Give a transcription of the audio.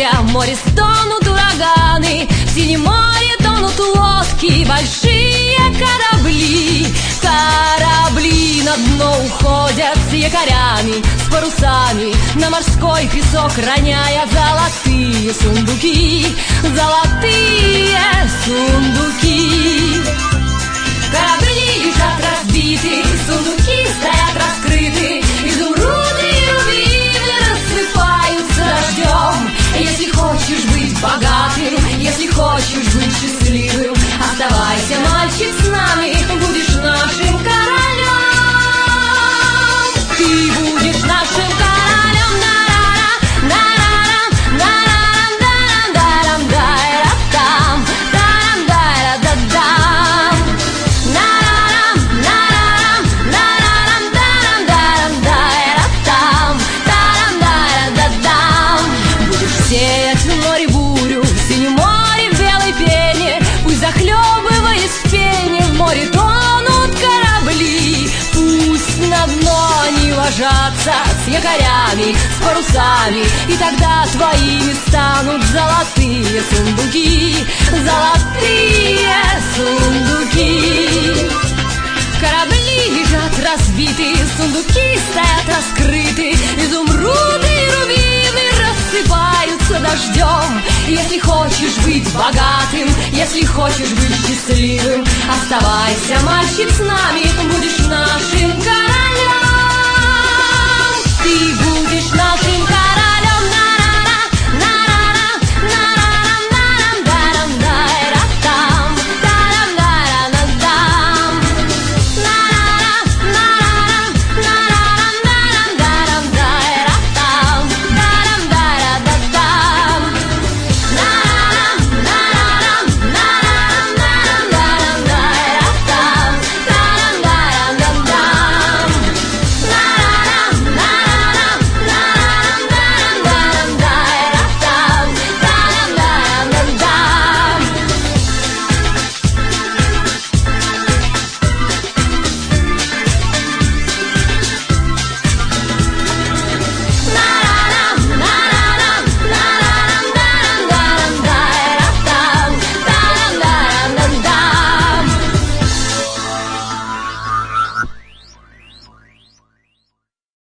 моря, в море стонут ураганы, в синем море тонут лодки, большие корабли. Корабли на дно уходят с якорями, с парусами, на морской песок роняя золотые сундуки, золотые сундуки. Корабли лежат разбиты, сундуки стоят раскрыты, изумруды и рубины рассыпаются дождем. Если хочешь быть богатым, если хочешь быть счастливым, оставайся, мальчик, с нами, будешь нашим королем. Ты будешь нашим королем. Захлебываясь в пене, в море тонут корабли. Пусть на дно они ложатся с якорями, с парусами, и тогда твоими станут золотые сундуки, золотые сундуки. Корабли лежат разбиты, сундуки стоят раскрыты, изумруды и рубины рассыпаются дождем. Если хочешь быть богатым, если хочешь быть счастливым, оставайся, мальчик, с нами, будешь нашим королем.